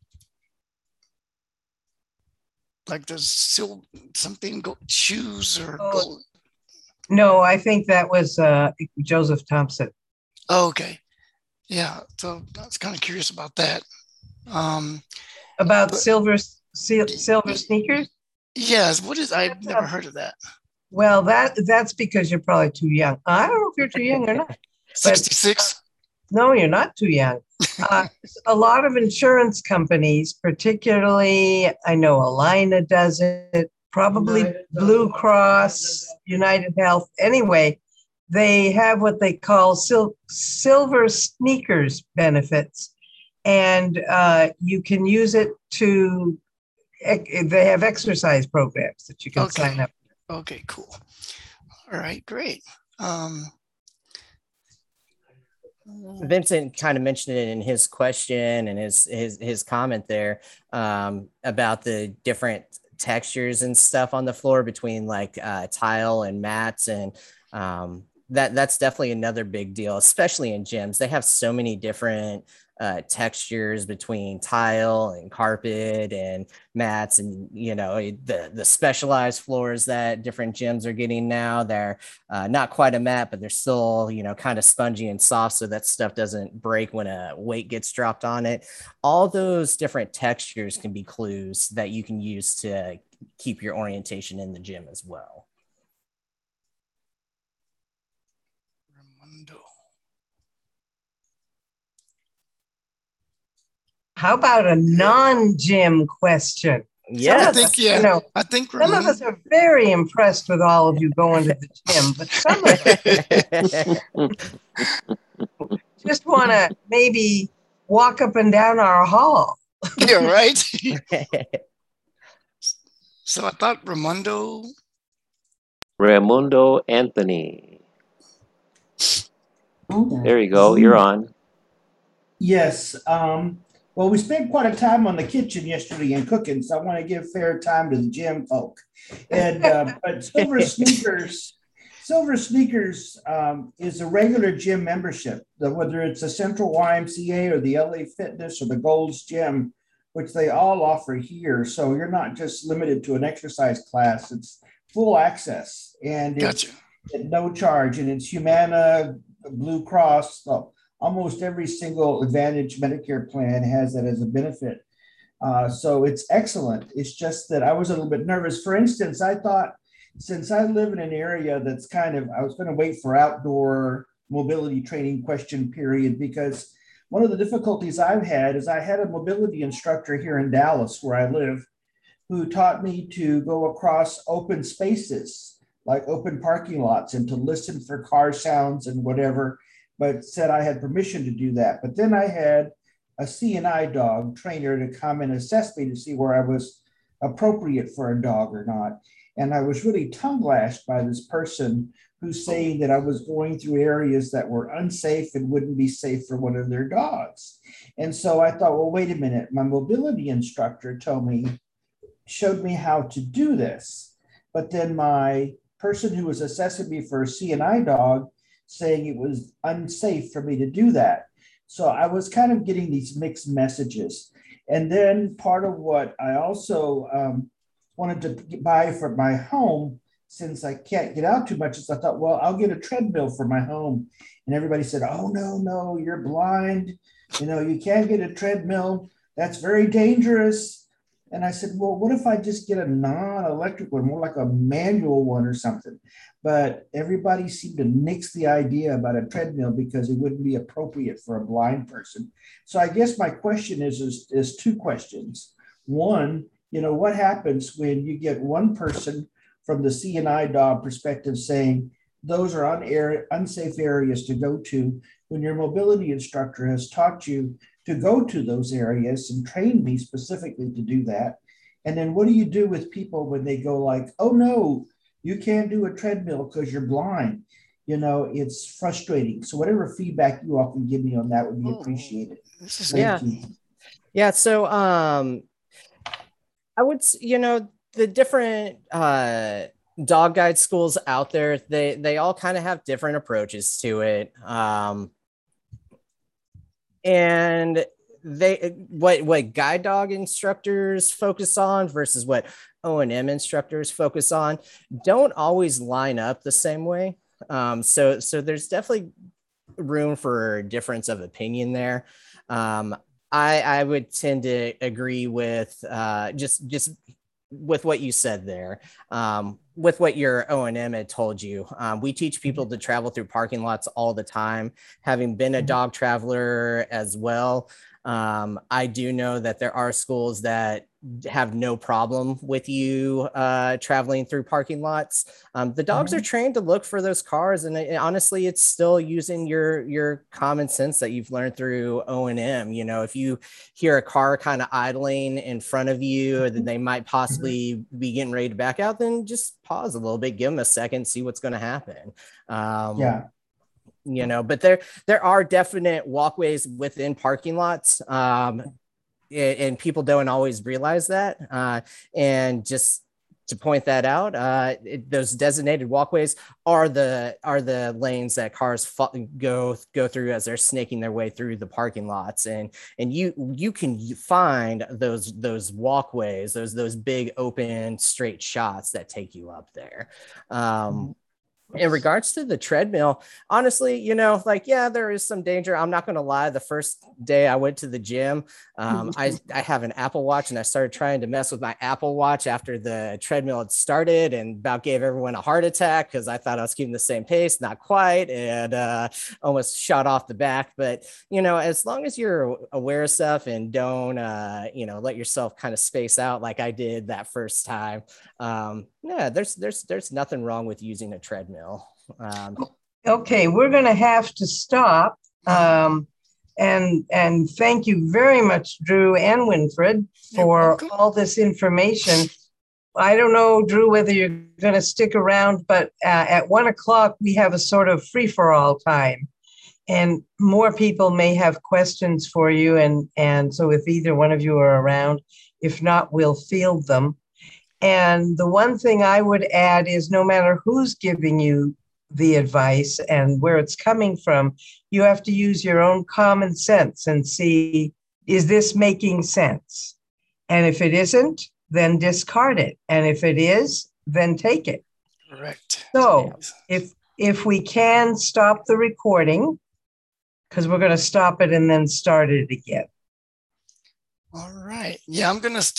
Like the sil- something go shoes or Oh. gold. No, I think that was uh, Joseph Thompson. Oh, okay. Yeah. So I was kind of curious about that. Um, About but- silver sil- silver sneakers. yes. What is? I've That's, never uh, heard of that. Well, that that's because you're probably too young. I don't know if you're too young or not. sixty-six. No, you're not too young. Uh, a lot of insurance companies, particularly, I know Alina does it, probably Blue Cross, United Health. Anyway, they have what they call sil- silver sneakers benefits. And uh, you can use it to, ec- they have exercise programs that you can Okay. sign up. Okay, cool. All right, great. Um, Vincent kind of mentioned it in his question and his his his comment there um, about the different textures and stuff on the floor between like uh, tile and mats, and um, that that's definitely another big deal, especially in gyms. They have so many different uh, textures between tile and carpet and mats, and you know, the the specialized floors that different gyms are getting now. They're uh, not quite a mat, but they're still, you know, kind of spongy and soft, so that stuff doesn't break when a weight gets dropped on it. All those different textures can be clues that you can use to keep your orientation in the gym as well. Raimondo. How about a non-gym question? Yeah, Some I of think us, yeah. you know, I think some of Ramon, us are very impressed with all of you going to the gym, but some of us just want to maybe walk up and down our hall. yeah, right. So I thought Raimondo. Raimundo Anthony. There you go. You're on. Yes. Um, well, we spent quite a time on the kitchen yesterday and cooking, so I want to give fair time to the gym folk. And uh, but Silver Sneakers, Silver Sneakers um, is a regular gym membership. Whether it's the Central Y M C A or the L A Fitness or the Gold's Gym, which they all offer here. So you're not just limited to an exercise class; it's full access, and it's Gotcha. at no charge. And it's Humana, Blue Cross. So almost every single Advantage Medicare plan has that as a benefit. Uh, so it's excellent. It's just that I was a little bit nervous. For instance, I thought, since I live in an area that's kind of, I was going to wait for outdoor mobility training question period, because one of the difficulties I've had is I had a mobility instructor here in Dallas, where I live, who taught me to go across open spaces, like open parking lots, and to listen for car sounds and whatever, but said I had permission to do that. But then I had a C N I dog trainer to come and assess me to see where I was appropriate for a dog or not. And I was really tongue lashed by this person who's saying that I was going through areas that were unsafe and wouldn't be safe for one of their dogs. And so I thought, well, wait a minute. My mobility instructor told me, showed me how to do this. But then my person who was assessing me for a C N I dog saying it was unsafe for me to do that. So I was kind of getting these mixed messages. And then part of what I also um, wanted to buy for my home, since I can't get out too much, is I thought, well, I'll get a treadmill for my home. And everybody said, oh, no, no, you're blind. You know, you can't get a treadmill. That's very dangerous. And I said, well, what if I just get a non-electric one, more like a manual one or something? But everybody seemed to nix the idea about a treadmill because it wouldn't be appropriate for a blind person. So I guess my question is, is, is two questions. One, you know, what happens when you get one person from the C N I dog perspective saying those are un- unsafe areas to go to, when your mobility instructor has taught you to go to those areas and train me specifically to do that? And then what do you do with people when they go like, oh no, you can't do a treadmill because you're blind? You know, it's frustrating. So whatever feedback you all can give me on that would be appreciated. Thank yeah. you. Yeah. So um, I would, you know, the different uh, dog guide schools out there, they, they all kind of have different approaches to it. Um, and they what what guide dog instructors focus on versus what O and M instructors focus on don't always line up the same way. Um, so so there's definitely room for difference of opinion there. Um, I I would tend to agree with uh, just just with what you said there, um, with what your O and M had told you. Um, we teach people to travel through parking lots all the time. Having been a dog traveler as well, um, I do know that there are schools that have no problem with you uh, traveling through parking lots. Um, the dogs mm-hmm. are trained to look for those cars, and it, honestly, it's still using your your common sense that you've learned through O and M. You know, if you hear a car kind of idling in front of you, then they might possibly be getting ready to back out, then just pause a little bit, give them a second, see what's going to happen. Um, yeah. You know, but there there are definite walkways within parking lots. Um, and people don't always realize that. Uh, and just to point that out, uh, it, those designated walkways are the are the lanes that cars fo- go go through as they're snaking their way through the parking lots. And and you you can find those those walkways, those those big open straight shots that take you up there. Um, In regards to the treadmill, honestly, you know, like, yeah, there is some danger. I'm not going to lie. The first day I went to the gym, um, I, I have an Apple Watch, and I started trying to mess with my Apple Watch after the treadmill had started, and about gave everyone a heart attack because I thought I was keeping the same pace. Not quite, and uh, almost shot off the back. But, you know, as long as you're aware of stuff and don't, uh, you know, let yourself kind of space out like I did that first time. Um, yeah, there's there's there's nothing wrong with using a treadmill. Um, okay, we're going to have to stop. Um, and and thank you very much, Drew and Winfred, for all this information. I don't know, Drew, whether you're going to stick around, but uh, at one o'clock we have a sort of free-for-all time, and more people may have questions for you. And and so if either one of you are around, if not, we'll field them. And the one thing I would add is no matter who's giving you the advice and where it's coming from, you have to use your own common sense and see, is this making sense? And if it isn't, then discard it. And if it is, then take it. Correct. So if if we can stop the recording, because we're going to stop it and then start it again. All right. Yeah, I'm going to